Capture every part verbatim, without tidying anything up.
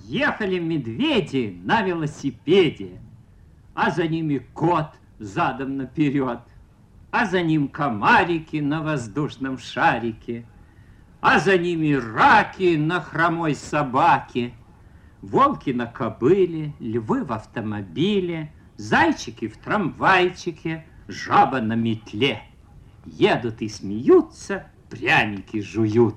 Ехали медведи на велосипеде, а за ними кот задом наперед, а за ним комарики на воздушном шарике, а за ними раки на хромой собаке, волки на кобыле, львы в автомобиле, зайчики в трамвайчике, жаба на метле. Едут и смеются, пряники жуют.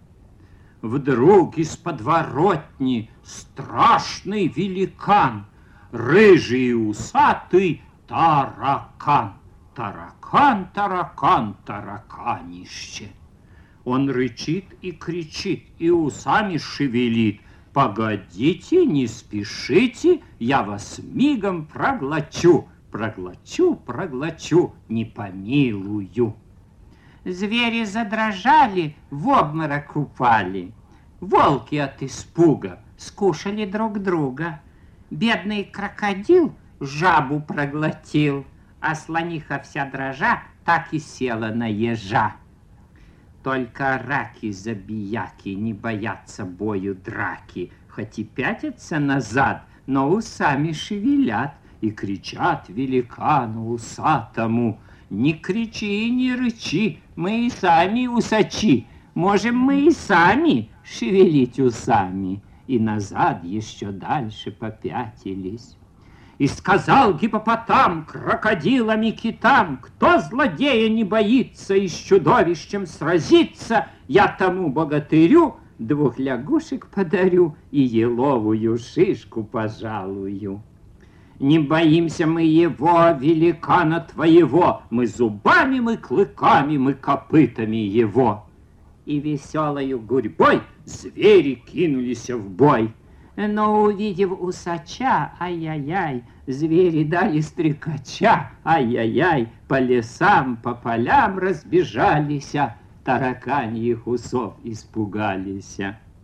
Вдруг из подворотни страшный великан, рыжий и усатый таракан. Таракан, таракан, тараканище. Он рычит и кричит, и усами шевелит. Погодите, не спешите, я вас мигом проглочу. Проглочу, проглочу, не помилую. Звери задрожали, в обморок упали. Волки от испуга скушали друг друга. Бедный крокодил жабу проглотил, а слониха вся дрожа так и села на ежа. Только раки-забияки не боятся бою драки, хоть и пятятся назад, но усами шевелят и кричат великану усатому: не кричи и не рычи, мы и сами усачи, можем мы и сами шевелить усами. И назад еще дальше попятились. И сказал гиппопотам крокодилам и китам: кто злодея не боится и с чудовищем сразится, я тому богатырю двух лягушек подарю и еловую шишку пожалую. Не боимся мы его, великана твоего, мы зубами, мы клыками, мы копытами его. И веселою гурьбой звери кинулись в бой. Но, увидев усача, ай-яй-яй, звери дали стрекача, ай-яй-яй, по лесам, по полям разбежались, тараканьих усов испугались.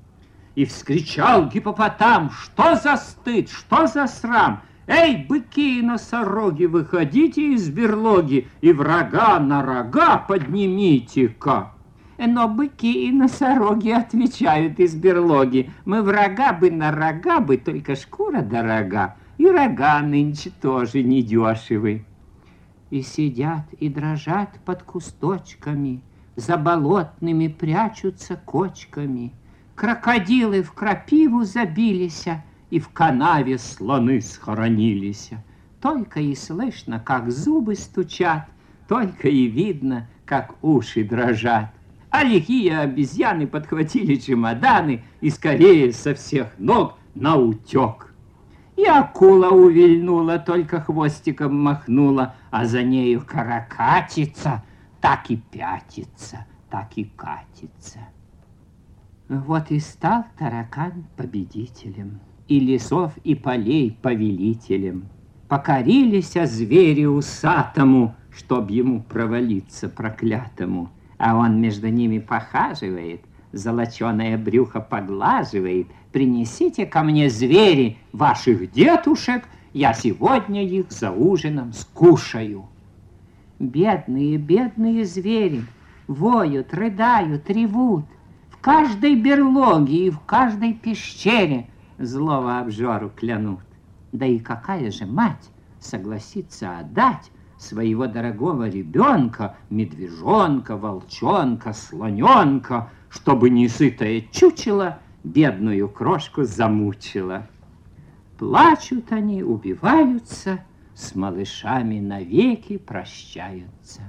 И вскричал гиппопотам: что за стыд, что за срам? Эй, быки и носороги, выходите из берлоги и врага на рога поднимите-ка. Но быки и носороги отвечают из берлоги: мы врага бы на рога бы, только шкура дорога, и рога нынче тоже недешевы. И сидят и дрожат под кусточками, за болотными прячутся кочками. Крокодилы в крапиву забились, и в канаве слоны схоронились. Только и слышно, как зубы стучат, только и видно, как уши дрожат. А лихие обезьяны подхватили чемоданы и скорее со всех ног наутек. И акула увильнула, только хвостиком махнула, а за нею каракатица так и пятится, так и катится. Вот и стал таракан победителем, и лесов, и полей повелителем. Покорились звери усатому, чтоб ему провалиться проклятому. А он между ними похаживает, золоченое брюхо поглаживает. Принесите ко мне, звери, ваших детушек, я сегодня их за ужином скушаю. Бедные, бедные звери воют, рыдают, ревут. В каждой берлоге и в каждой пещере злого обжору клянут. Да и какая же мать согласится отдать своего дорогого ребенка, медвежонка, волчонка, слоненка, чтобы несытое чучело бедную крошку замучило. Плачут они, убиваются, с малышами навеки прощаются.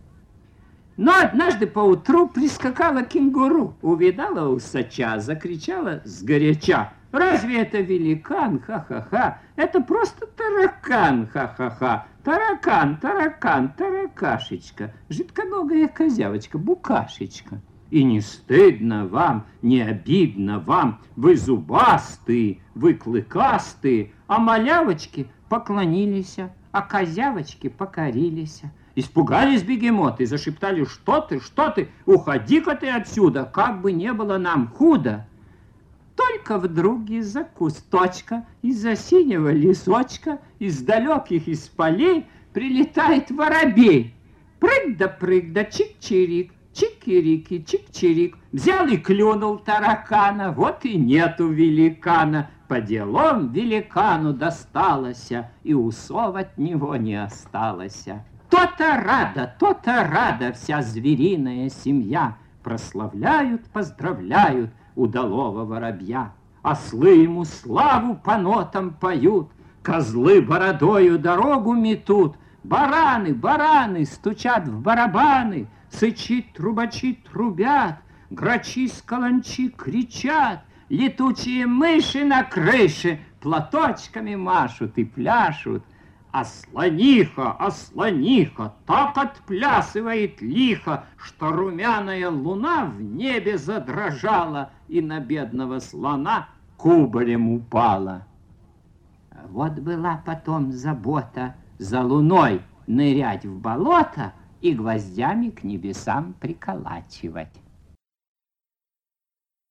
Но однажды поутру прискакала кенгуру, увидала усача, закричала сгоряча: разве это великан, ха-ха-ха, это просто таракан, ха-ха-ха. Таракан, таракан, таракашечка, жидконогая козявочка, букашечка. И не стыдно вам, не обидно вам, вы зубастые, вы клыкастые, а малявочки поклонились, а козявочки покорились. Испугались бегемоты, зашептали: что ты, что ты, уходи-ка ты отсюда, как бы не было нам худо. Только вдруг из-за кусточка, из-за синего лесочка, из далеких из полей прилетает воробей. Прыг да прыг да чик-чирик, чик-чирики, чик-чирик. Взял и клюнул таракана, вот и нету великана. По делам великану досталось, и усов от него не осталось. То-то рада, то-то рада вся звериная семья, прославляют, поздравляют удалого воробья. Ослы ему славу по нотам поют, козлы бородою дорогу метут, бараны, бараны стучат в барабаны, сычи, трубачи трубят, грачи с каланчи кричат, летучие мыши на крыше платочками машут и пляшут. А слониха, а слониха так отплясывает лихо, что румяная луна в небе задрожала и на бедного слона кубарем упала. Вот была потом забота за луной нырять в болото и гвоздями к небесам приколачивать.